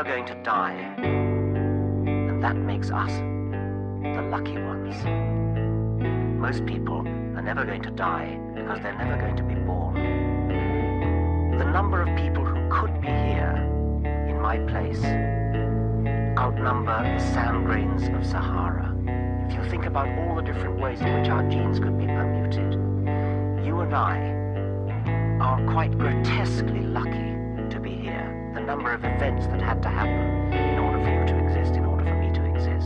never going to die. And that makes us the lucky ones. Most people are never going to die because they're never going to be born. The number of people who could be here in my place outnumber the sand grains of Sahara. If you think about all the different ways in which our genes could be permuted, you and I are quite grotesquely lucky to be here. The number of events that had to happen in order for you to exist, in order for me to exist.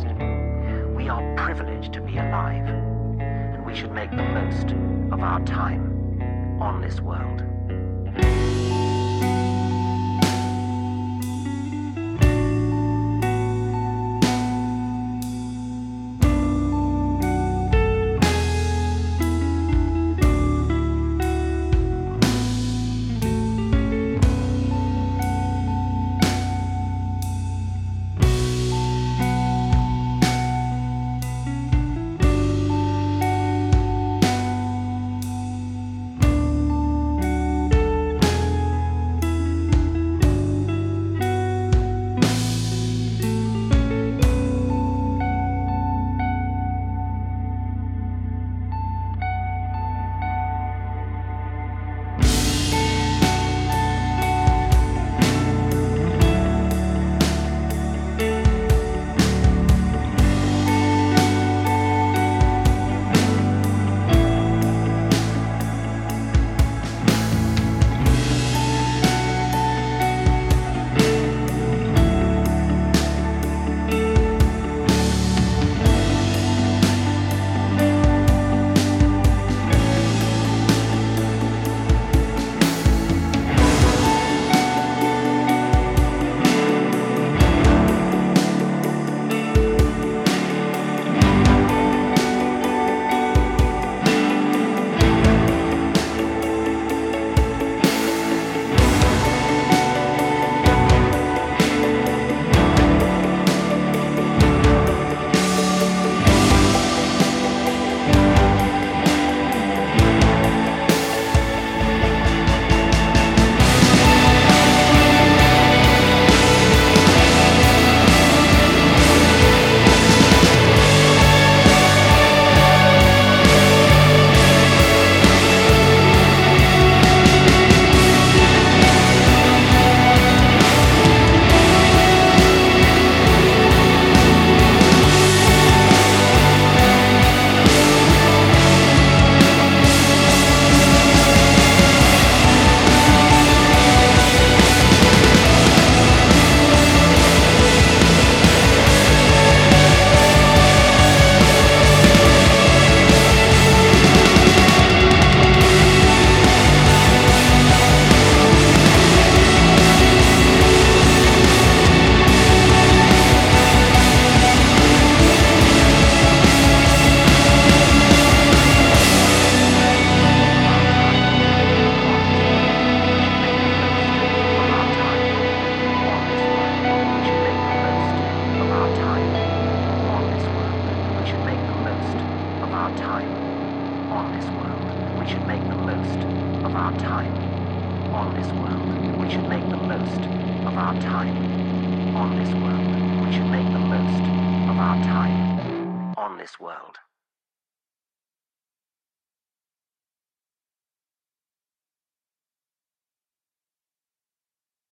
We are privileged to be alive, and we should make the most of our time on this world. Time on this world.